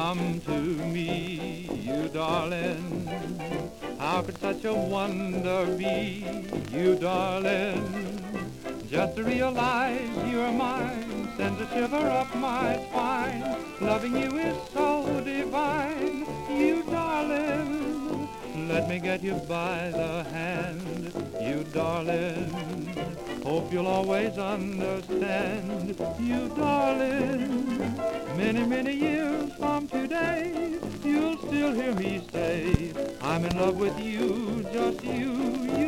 come to me, you darling. How could such a wonder be, you darling? Just to realize you're mine sends a shiver up my spine. Loving you is so divine, you darling. Let me get you by the hand, you darling. Hope you'll always understand, you darling. Many, many years from today, you'll still hear me say, I'm in love with you, just you, you